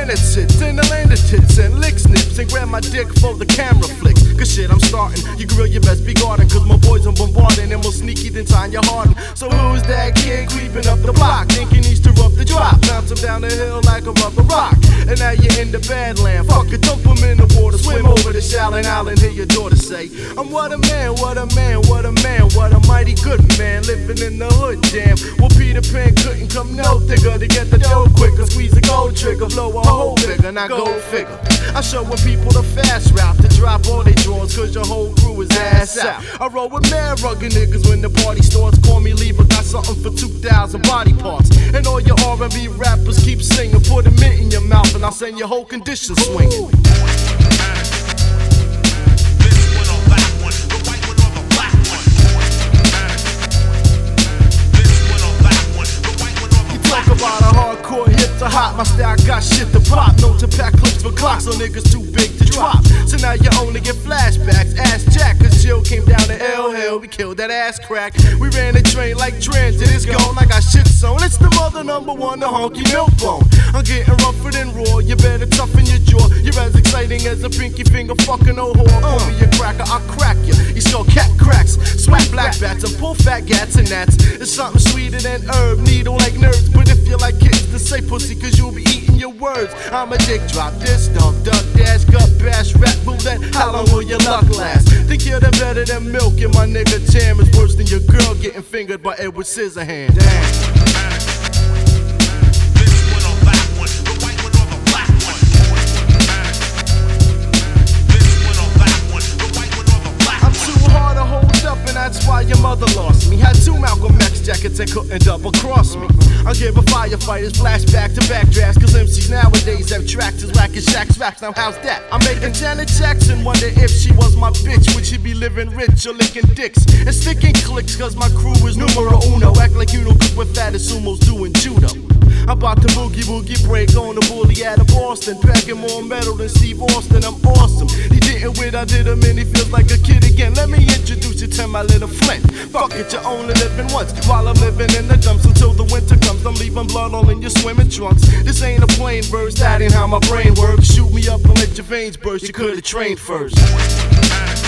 minute sits in the land of tits and lick snips and grab my dick for the camera flicks. Cause shit, I'm starting. You grill, you best be guarding. Cause my boys are bombarding and more sneaky than Tanya Hardin. So who's that kid creeping up the block? Thinking he's to rough the drop. Bounce him down the hill like a rubber rock. And now you're in the badland. Fuck it, dump him in the water. Swim over the Shallon Island. Hear your daughter say, I'm what a man, what a man, what a man, what a mighty good man. Living in the hood, damn. Well, Peter Pan couldn't come no thicker to get the dough quicker. Squeeze the gold trigger, blow a hole bigger. Now go figure. I showin' people the fast route to drop all they drawers, cause your whole crew is ass out. I roll with mad rugged niggas when the party starts. Call me Lever, got something for 2,000 body parts. And all your R&B rappers keep singing. Put a mint in your mouth and I'll send your whole condition swinging. About a hardcore hip to hop, my style got shit to pop. Known to pack clips for clocks, so niggas too big to drop. So now you only get flashbacks. Ass Jack, cause Jill came down to L Hill. We killed that ass crack. We ran the train like transit. It's gone, I got shit sewn. It's the mother number one, the honky milk bone. I'm getting rougher than raw. You better toughen your jaw. You're as exciting as a pinky finger fucking old whore. Call me a cracker, I'll crack you. You sell cat cracks, swag black bats, and pull fat gats and gnats. It's something sweeter than herb, needle like nerves. But if you like kittens, to say pussy, cause you'll be eating your words. I'm a dick drop, this dump, duck, dash, gut, bash, rap, roulette. How long will your luck last? Think you're the better than milk, and my nigga Tam is worse than your girl getting fingered by Edward Scissorhands. Damn. That's why your mother lost me. Had two Malcolm X jackets that couldn't double cross me. I give a firefighters flashback to backdrafts, cause MCs nowadays have tracks as whack as Shaq's raps. Now how's that? I'm making Janet Jackson wonder if she was my bitch. Would she be living rich or licking dicks and sticking clicks? Cause my crew is numero uno. Act like you know cause we're fat as sumos doing judo. I'm about to boogie break on the bully out of Boston. Packing more metal than Steve Austin, I'm awesome. He didn't win, I did him and he feels like a kid again. Let me introduce you to my little Flint. Fuck it, you're only living once. While I'm living in the dumps until the winter comes, I'm leaving blood all in your swimming trunks. This ain't a plain verse, that ain't how my brain works. Shoot me up and let your veins burst, you could've trained first.